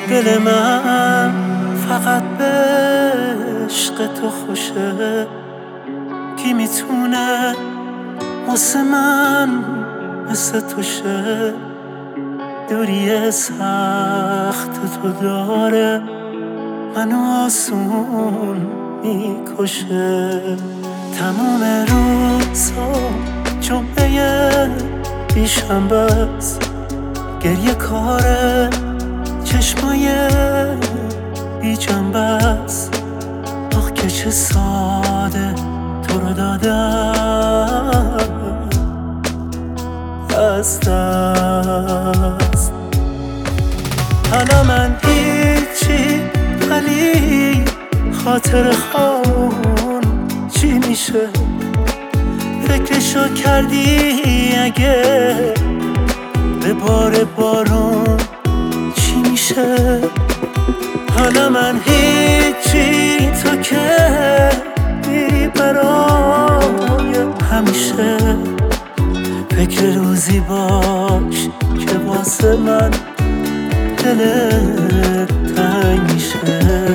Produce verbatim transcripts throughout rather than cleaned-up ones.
دل من فقط به عشق تو خوشه. کی میتونه واسه من مثل تو شه؟ دوری سخت تو داره منو آسون میکشه. تمام روزا جمعه بیشنبه است، گریه کاره چشمای بی جنبه است. آخ که چه ساده تو رو دادم از دست. حالا من هیچی ولی خاطر خون چی میشه؟ فکرشو کردی اگه به بار بارون چی میشه؟ حالا من هیچی تو که میری برای همیشه. فکر روزی باش که واسه من دلت تنگ میشه.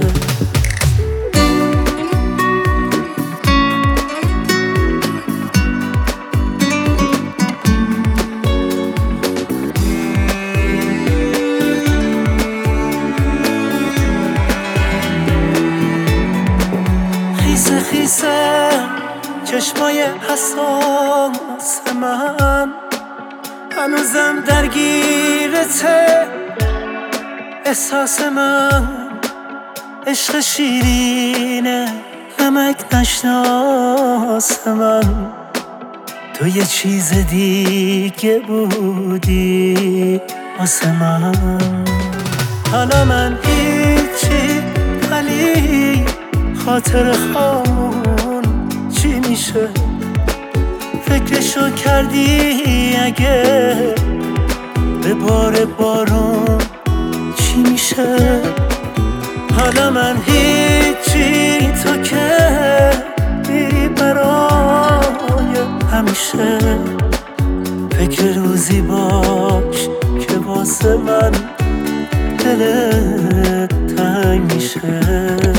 خیسه خیسه چشمای حساس من هنوزم درگیرته. احساس من عشق شیرینه نمک نشناس من. تو یه چیز دیگه بودی واسه من. حالا من هیچی ولی خاطر خون چی میشه؟ فکرشو کردی اگه به بار بارون چی میشه؟ حالا من هیچی تو که میری برای همیشه. فکر روزی باش که واسه من دلت تنگ میشه.